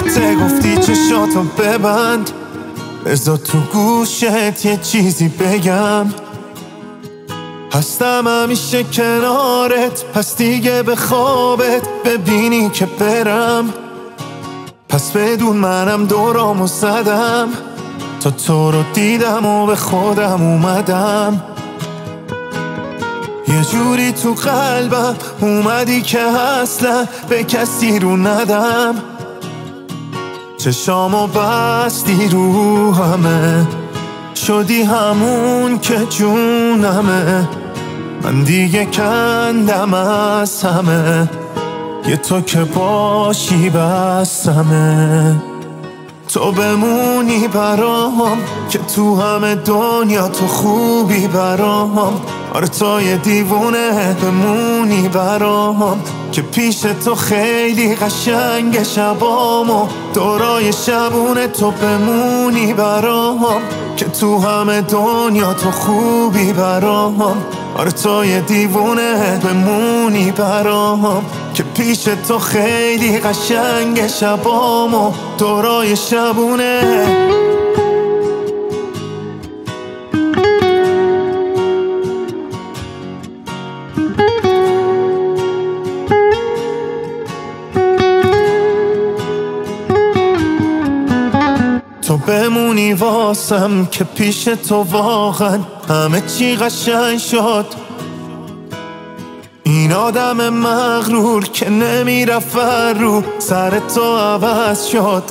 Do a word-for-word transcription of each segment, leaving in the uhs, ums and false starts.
رفته گفتی چشاتو ببند، بذار تو گوشت یه چیزی بگم. هستم همیشه کنارت، پس دیگه به خوابت ببینی که برم. پس بدون منم دورامو زدم، تا تو رو دیدم و به خودم اومدم. یه جوری تو قلبم اومدی که اصلا به کسی رو ندم. چشامو بستی رو همه، شدی همون که جونمه. من دیگه کندم از همه، یه تو که باشی بسمه. تو بمونی برام که تو همه دنیا تو خوبی برام. آره تو یه دیوونه بمونی برام، که پیش تو خیلی قشنگ شبامو. دورای شبونه تو بمونی برام، که تو همه دنیا تو خوبی برام. آره تو یه دیوونه بمونی برام، که پیش تو خیلی قشنگ شبامو. دورای شبونه تو بمونی واسم، که پیش تو واقعا همه چی قشنگ شد. این آدم مغرور که نمیرفت رو سر تو عوض شد.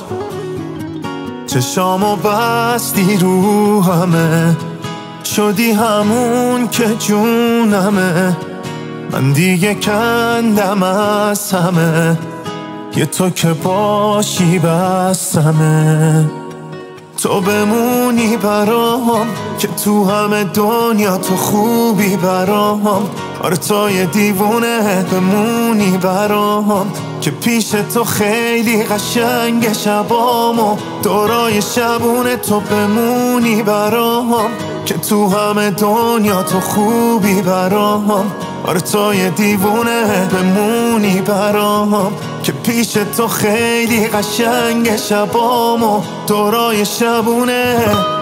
چشامو بستی رو همه، شدی همون که جونمه. من دیگه کندم از همه، یه تو که باشی بسمه. تو بمونی برام که تو همه دنیا تو خوبی برام. آره تو یه دیوونه بمونی برام، که پیش تو خیلی قشنگ شبامو. دورای شبونه تو بمونی برام، که تو همه دنیا تو خوبی برام. آره تو یه دیوونه بمونی برام، که پیش تو خیلی قشنگ شبامو. دورای شبونه